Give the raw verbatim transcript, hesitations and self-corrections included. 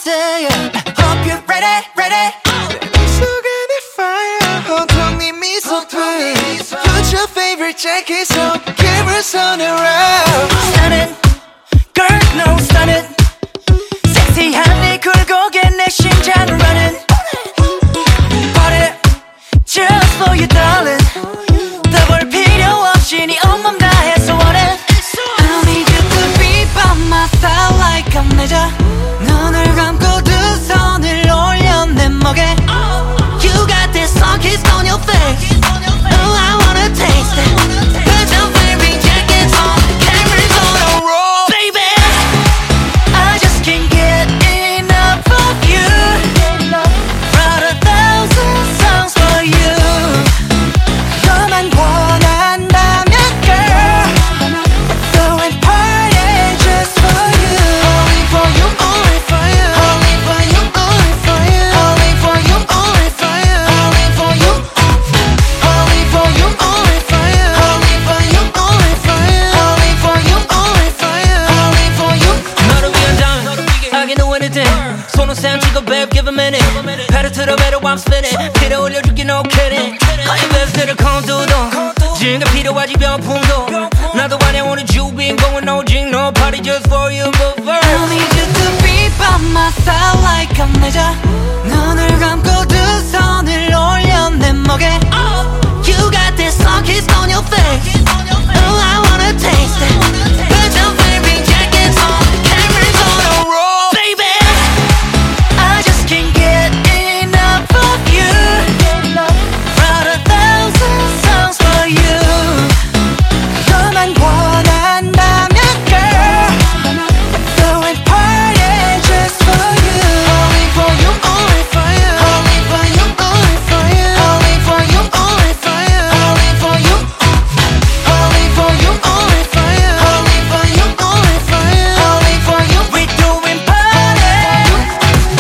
say hope you're ready, ready. 속에 내 fire 온통이 미소돼. Put your favorite jacket on, cameras on around. Stunning, girl, no stunning. 섹시한 네 굴곡에 내 심장을 running. Party, just for you, darling. 더볼 필요 없이 네 온몸 다해서 원해. I need you to be by my side like I'm 내자. 눈을 감고 두 손을 올려 내 목에. You got this song kiss on your face. Oh, I wanna taste it. Put your favorite jacket on, cameras on a roll. Baby, I just can't get enough of you. Wrote a thousand songs for you. 너만 원한다면 girl, throwing party just for you. Only for you, only for you. Only for you, only for you. Only for you, only for you. Only for you. Only for you, only for you. Only for you, only for you. Only for you, only for you. Only for you. 너를 위한 time, I can do anything. 손은 쌤 찍어 babe, give a minute. pedal to the metal, I'm spinning. 필요 올려줄게, no kidding. I invested a condu도. 지금 필요하지 병풍도. 나도 환영하는 주인공은 오직 no party just for you, but first I need you to be by my side like I'm 내자. 눈을 감고 두 손을 올려 내 목에. You got this song kiss on your face.